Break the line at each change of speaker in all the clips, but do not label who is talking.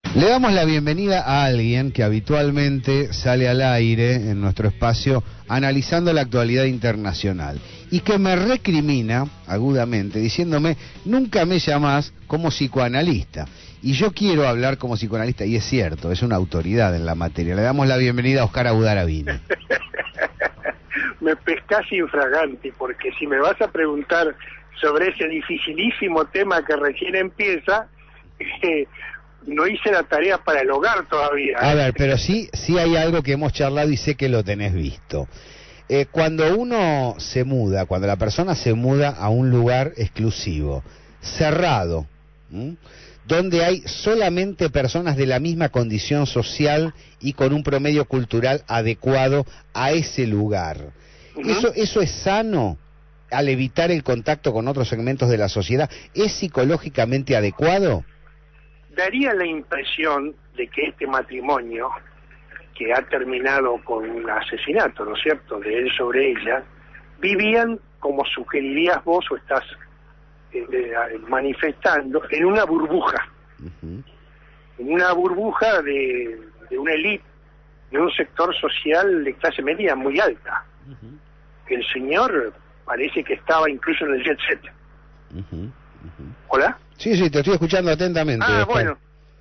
Le damos la bienvenida a alguien que habitualmente sale al aire en nuestro espacio analizando la actualidad internacional y que me recrimina agudamente diciéndome: nunca me llamás como psicoanalista. Y yo quiero hablar como psicoanalista, y es cierto, es una autoridad en la materia. Le damos la bienvenida a Oscar Abudarabini.
Me pescás infragante, porque si me vas a preguntar sobre ese dificilísimo tema que recién empieza, no hice la tarea para el hogar todavía.
A ver, pero sí hay algo que hemos charlado y sé que lo tenés visto. Cuando uno se muda, cuando la persona se muda a un lugar exclusivo, cerrado, donde hay solamente personas de la misma condición social y con un promedio cultural adecuado a ese lugar, ¿eso es sano al evitar el contacto con otros segmentos de la sociedad? ¿Es psicológicamente adecuado?
Daría la impresión de que este matrimonio, que ha terminado con un asesinato, ¿no es cierto?, de él sobre ella, vivían, como sugerirías vos o estás manifestando, en una burbuja. En una burbuja de una élite, de un sector social de clase media muy alta. El señor parece que estaba incluso en el jet set. ¿Hola?
Sí, te estoy escuchando atentamente.
Bueno,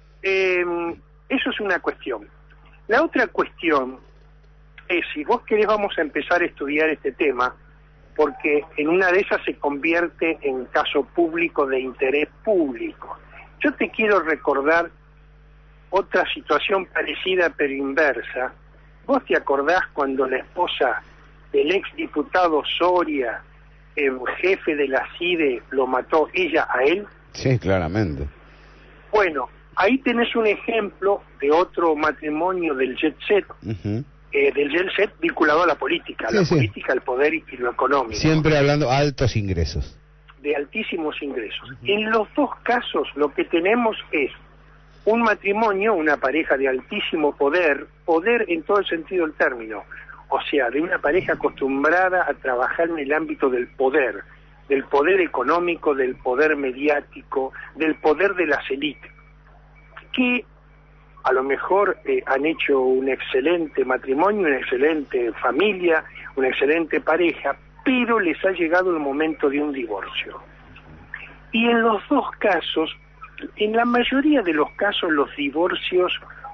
eso es una cuestión. La otra cuestión es, si vos querés, vamos a empezar a estudiar este tema, porque en una de esas se convierte en caso público de interés público. Yo te quiero recordar otra situación parecida pero inversa. ¿Vos te acordás cuando la esposa del exdiputado Soria, el jefe de la CIDE, lo mató ella a él?
Sí, claramente.
Bueno, ahí tenés un ejemplo de otro matrimonio del jet set, del jet set vinculado a la política, política, el poder y lo económico.
Siempre hablando altos ingresos.
De altísimos ingresos. En los dos casos lo que tenemos es un matrimonio, una pareja de altísimo poder en todo el sentido del término, o sea, de una pareja acostumbrada a trabajar en el ámbito del poder económico, del poder mediático, del poder de las élites, que a lo mejor han hecho un excelente matrimonio, una excelente familia, una excelente pareja, pero les ha llegado el momento de un divorcio. Y en los dos casos, en la mayoría de los casos, los divorcios,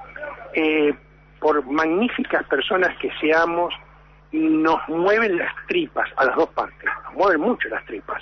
por magníficas personas que seamos, nos mueven las tripas a las dos partes, nos mueven mucho las tripas.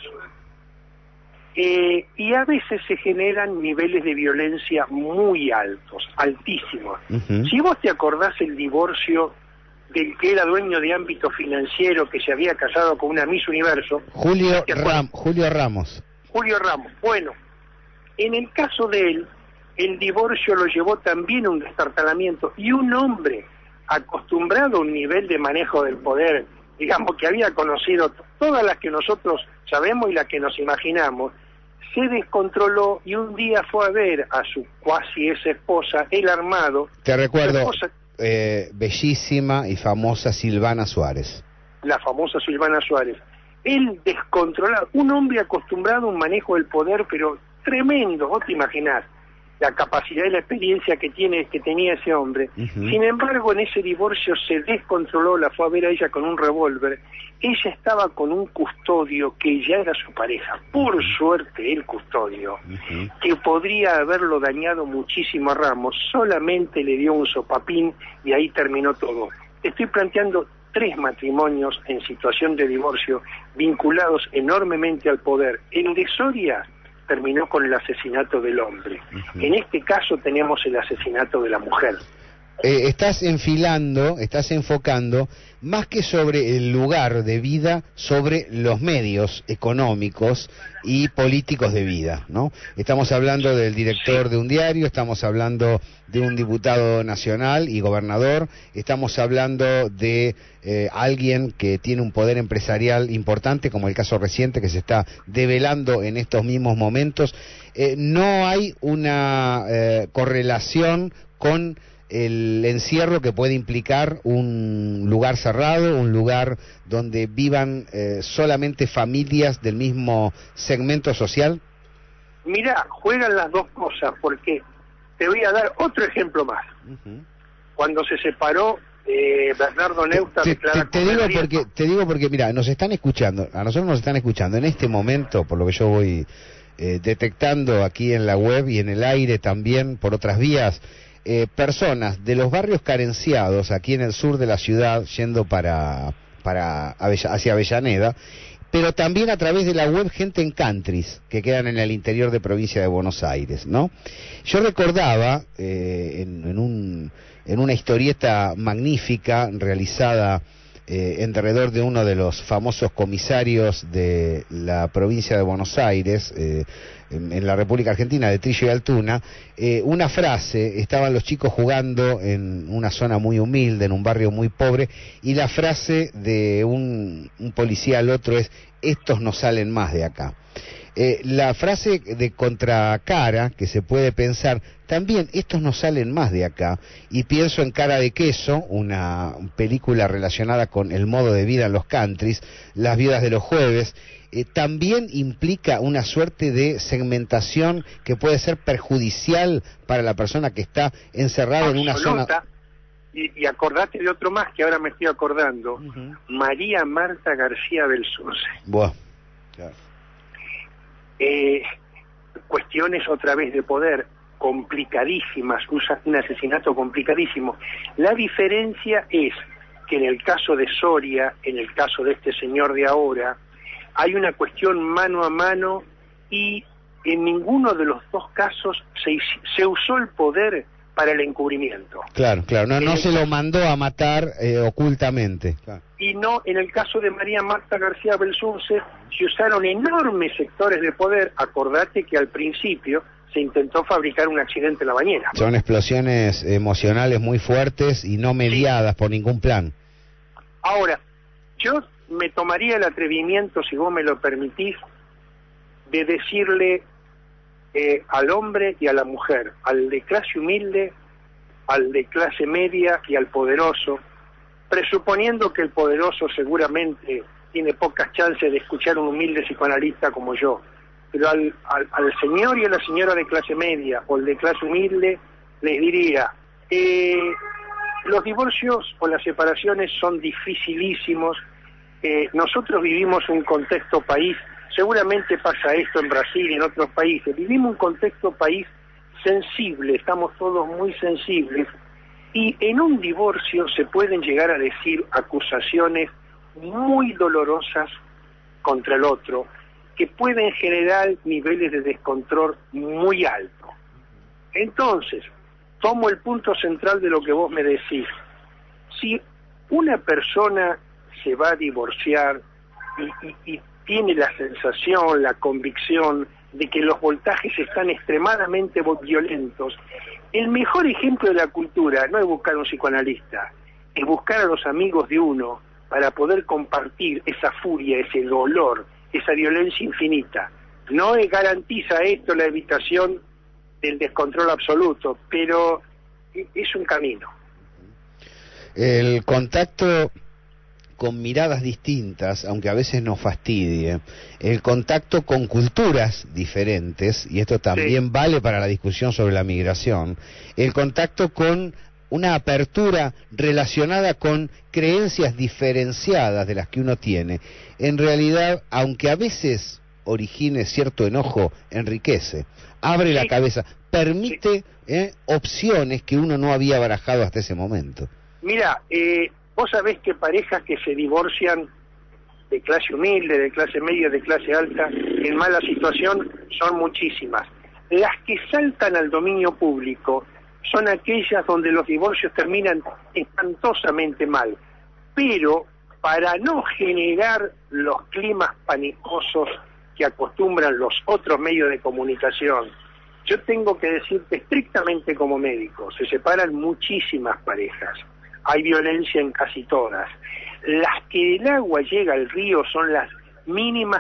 Y a veces se generan niveles de violencia muy altos, altísimos. Si vos te acordás el divorcio del que era dueño de ámbito financiero, que se había casado con una Miss Universo...
Julio Ramos.
Julio Ramos. Bueno, en el caso de él, el divorcio lo llevó también a un destartalamiento, y un hombre acostumbrado a un nivel de manejo del poder, digamos, que había conocido todas las que nosotros sabemos y las que nos imaginamos, se descontroló y un día fue a ver a su cuasi ex esposa, el armado.
Te recuerdo, bellísima y famosa Silvana Suárez.
La famosa Silvana Suárez. Él descontrolado, un hombre acostumbrado a un manejo del poder, pero tremendo, vos te imaginás la capacidad y la experiencia que tenía ese hombre. Sin embargo, en ese divorcio se descontroló, la fue a ver a ella con un revólver. Ella estaba con un custodio que ya era su pareja, por suerte el custodio, que podría haberlo dañado muchísimo a Ramos, solamente le dio un sopapín y ahí terminó todo. Estoy planteando 3 matrimonios en situación de divorcio vinculados enormemente al poder. El de Soria terminó con el asesinato del hombre. En este caso tenemos el asesinato de la mujer.
Estás enfocando más que sobre el lugar de vida, sobre los medios económicos y políticos de vida, ¿no? Estamos hablando del director de un diario, estamos hablando de un diputado nacional y gobernador, estamos hablando de alguien que tiene un poder empresarial importante, como el caso reciente que se está develando en estos mismos momentos. No hay una correlación con el encierro que puede implicar un lugar cerrado, un lugar donde vivan solamente familias del mismo segmento social.
Mirá, juegan las dos cosas, porque te voy a dar otro ejemplo más. Cuando se separó Bernardo Neustadt de Clara Comesaña.
Te digo porque, mira, nos están escuchando, a nosotros nos están escuchando en este momento, por lo que yo voy detectando aquí en la web y en el aire también por otras vías, personas de los barrios carenciados aquí en el sur de la ciudad yendo hacia Avellaneda, pero también a través de la web gente en countries que quedan en el interior de provincia de Buenos Aires, ¿no? Yo recordaba en una historieta magnífica realizada en derredor de uno de los famosos comisarios de la provincia de Buenos Aires, en la República Argentina, de Trillo y Altuna, una frase: estaban los chicos jugando en una zona muy humilde, en un barrio muy pobre, y la frase de un policía al otro es: estos no salen más de acá. La frase de contracara que se puede pensar también: estos no salen más de acá, y pienso en Cara de Queso, una película relacionada con el modo de vida en los countries, Las viudas de los jueves. También implica una suerte de segmentación que puede ser perjudicial para la persona que está encerrada en una zona.
Y acordate de otro más que ahora me estoy acordando, María Marta García Belsunce.
Buah, claro.
Cuestiones otra vez de poder complicadísimas, un asesinato complicadísimo. La diferencia es que en el caso de Soria, en el caso de este señor de ahora, hay una cuestión mano a mano, y en ninguno de los dos casos se usó el poder para el encubrimiento.
Claro, no se lo mandó a matar ocultamente. Claro.
Y no, en el caso de María Marta García Belsunce se usaron enormes sectores de poder. Acordate que al principio se intentó fabricar un accidente en la bañera.
Son explosiones emocionales muy fuertes y no mediadas por ningún plan.
Ahora, yo me tomaría el atrevimiento, si vos me lo permitís, de decirle al hombre y a la mujer, al de clase humilde, al de clase media y al poderoso, presuponiendo que el poderoso seguramente tiene pocas chances de escuchar a un humilde psicoanalista como yo, pero al señor y a la señora de clase media o el de clase humilde les diría: los divorcios o las separaciones son dificilísimos. Nosotros vivimos un contexto país, seguramente pasa esto en Brasil y en otros países, vivimos un contexto país sensible, estamos todos muy sensibles, y en un divorcio se pueden llegar a decir acusaciones muy dolorosas contra el otro, que pueden generar niveles de descontrol muy altos. Entonces, tomo el punto central de lo que vos me decís. Si una persona se va a divorciar y tiene la sensación, la convicción de que los voltajes están extremadamente violentos, el mejor ejemplo de la cultura no es buscar un psicoanalista, es buscar a los amigos de uno para poder compartir esa furia, ese dolor, esa violencia infinita. No garantiza esto la evitación del descontrol absoluto, pero es un camino.
El contacto con miradas distintas, aunque a veces nos fastidie, el contacto con culturas diferentes, y esto también vale para la discusión sobre la migración, el contacto con una apertura relacionada con creencias diferenciadas de las que uno tiene, en realidad, aunque a veces origine cierto enojo, enriquece, abre la cabeza, permite opciones que uno no había barajado hasta ese momento.
Mira, vos sabés que parejas que se divorcian de clase humilde, de clase media, de clase alta, en mala situación, son muchísimas. Las que saltan al dominio público son aquellas donde los divorcios terminan espantosamente mal. Pero para no generar los climas panicosos que acostumbran los otros medios de comunicación, yo tengo que decirte estrictamente como médico, se separan muchísimas parejas. Hay violencia en casi todas. Las que el agua llega al río son las mínimas.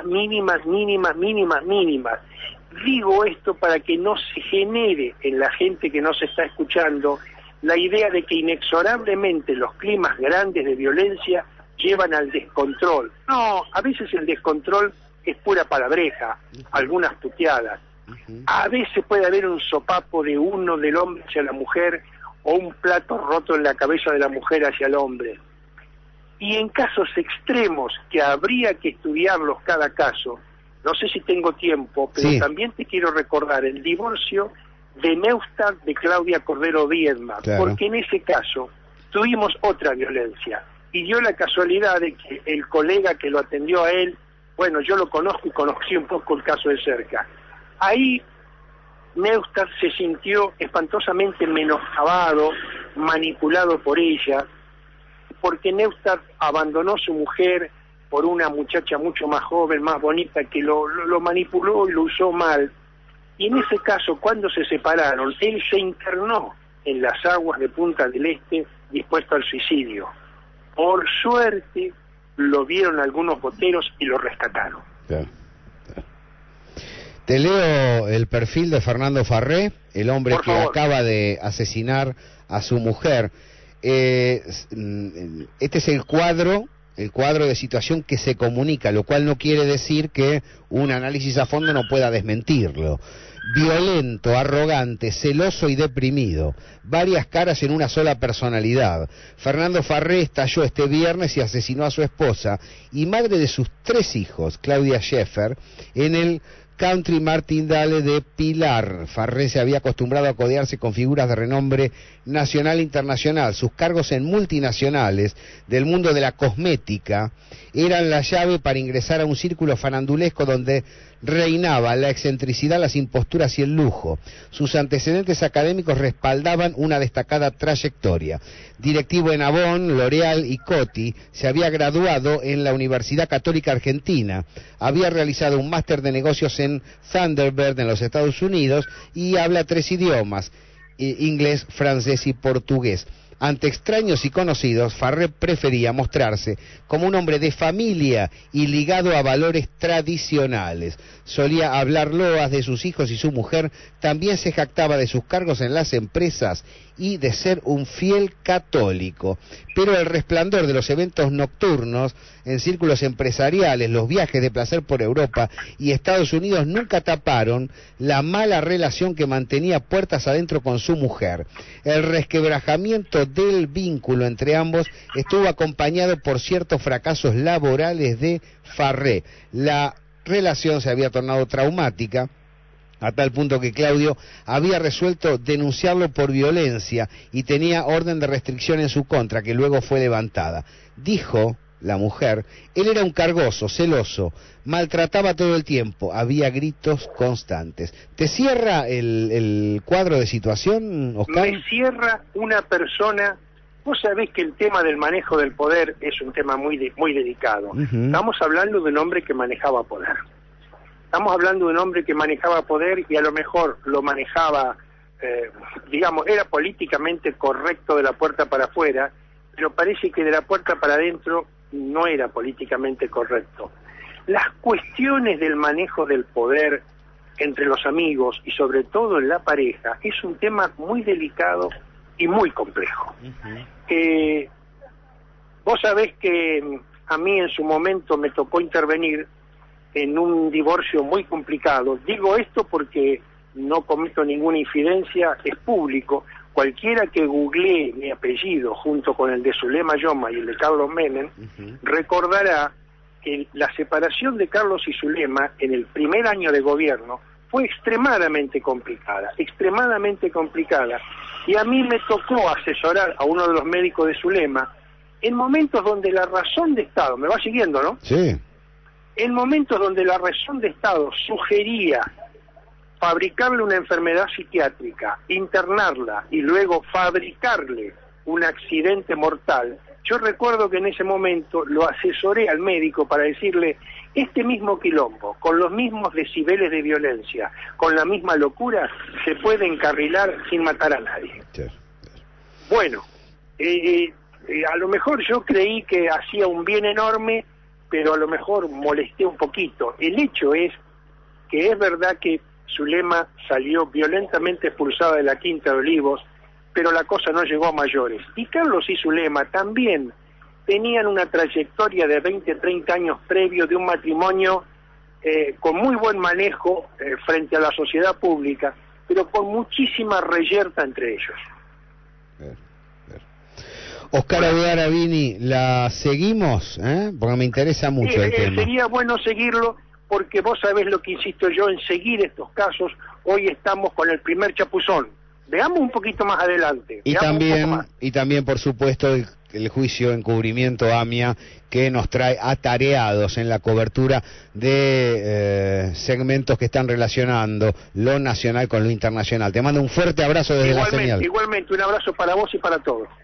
Digo esto para que no se genere en la gente que nos está escuchando la idea de que inexorablemente los climas grandes de violencia llevan al descontrol. No, a veces el descontrol es pura palabreja, algunas tuteadas. A veces puede haber un sopapo de uno del hombre hacia la mujer o un plato roto en la cabeza de la mujer hacia el hombre. Y en casos extremos que habría que estudiarlos cada caso, no sé si tengo tiempo, pero
sí,
también te quiero recordar el divorcio de Neustadt de Claudia Cordero Viedma,
claro,
porque en ese caso tuvimos otra violencia, y dio la casualidad de que el colega que lo atendió a él, bueno, yo lo conozco y conocí un poco el caso de cerca. Ahí Neustadt se sintió espantosamente menoscabado, manipulado por ella, porque Neustadt abandonó a su mujer por una muchacha mucho más joven, más bonita, que lo manipuló y lo usó mal. Y en ese caso, cuando se separaron, él se internó en las aguas de Punta del Este, dispuesto al suicidio. Por suerte, lo vieron algunos boteros y lo rescataron.
claro. Te leo el perfil de Fernando Farré, el hombre
Por
que
favor.
acaba de asesinar a su mujer. Este es el cuadro de situación que se comunica, lo cual no quiere decir que un análisis a fondo no pueda desmentirlo. Violento, arrogante, celoso y deprimido, varias caras en una sola personalidad. Fernando Farré estalló este viernes y asesinó a su esposa y madre de sus 3 hijos, Claudia Scheffer, en el Country Martindale de Pilar. Farré se había acostumbrado a codearse con figuras de renombre nacional e internacional. Sus cargos en multinacionales del mundo de la cosmética eran la llave para ingresar a un círculo farandulesco donde reinaba la excentricidad, las imposturas y el lujo. Sus antecedentes académicos respaldaban una destacada trayectoria. Directivo en Avon, L'Oreal y Coty, se había graduado en la Universidad Católica Argentina, había realizado un máster de negocios en Thunderbird en los Estados Unidos y habla 3 idiomas, inglés, francés y portugués. Ante extraños y conocidos, Farré prefería mostrarse como un hombre de familia y ligado a valores tradicionales. Solía hablar loas de sus hijos y su mujer, también se jactaba de sus cargos en las empresas y de ser un fiel católico. Pero el resplandor de los eventos nocturnos en círculos empresariales, los viajes de placer por Europa y Estados Unidos nunca taparon la mala relación que mantenía puertas adentro con su mujer. El resquebrajamiento del vínculo entre ambos estuvo acompañado por ciertos fracasos laborales de Farré. La relación se había tornado traumática, a tal punto que Claudio había resuelto denunciarlo por violencia y tenía orden de restricción en su contra, que luego fue levantada. Dijo la mujer, él era un cargoso, celoso, maltrataba todo el tiempo, había gritos constantes. ¿Te cierra el cuadro de situación, Oscar?
Me cierra una persona. Vos sabés que el tema del manejo del poder es un tema muy delicado. Estamos hablando de un hombre que manejaba poder. Estamos hablando de un hombre que manejaba poder y a lo mejor lo manejaba, digamos, era políticamente correcto de la puerta para afuera, pero parece que de la puerta para adentro no era políticamente correcto. Las cuestiones del manejo del poder entre los amigos y sobre todo en la pareja es un tema muy delicado y muy complejo. Vos sabés que a mí en su momento me tocó intervenir en un divorcio muy complicado. Digo esto porque no cometo ninguna infidencia, es público. Cualquiera que googlee mi apellido junto con el de Zulema Yoma y el de Carlos Menem, recordará que la separación de Carlos y Zulema en el primer año de gobierno fue extremadamente complicada. Y a mí me tocó asesorar a uno de los médicos de Zulema en momentos donde la razón de Estado, ¿me va siguiendo, no?
Sí.
En momentos donde la razón de Estado sugería fabricarle una enfermedad psiquiátrica, internarla y luego fabricarle un accidente mortal. Yo recuerdo que en ese momento lo asesoré al médico para decirle, este mismo quilombo, con los mismos decibeles de violencia, con la misma locura, se puede encarrilar sin matar a nadie. Bueno, a lo mejor yo creí que hacía un bien enorme, pero a lo mejor molesté un poquito. El hecho es que es verdad que Zulema salió violentamente expulsada de la Quinta de Olivos, pero la cosa no llegó a mayores. Y Carlos y Zulema también tenían una trayectoria de 20, 30 años previo de un matrimonio con muy buen manejo frente a la sociedad pública, pero con muchísima reyerta entre ellos.
Oscar Aguiar Avini, ¿la seguimos? Porque me interesa mucho el tema.
Sería bueno seguirlo, porque vos sabés lo que insisto yo en seguir estos casos. Hoy estamos con el primer chapuzón. Veamos un poquito más adelante.
Y también, por supuesto, el juicio de encubrimiento AMIA, que nos trae atareados en la cobertura de segmentos que están relacionando lo nacional con lo internacional. Te mando un fuerte abrazo desde la señal.
Igualmente, un abrazo para vos y para todos.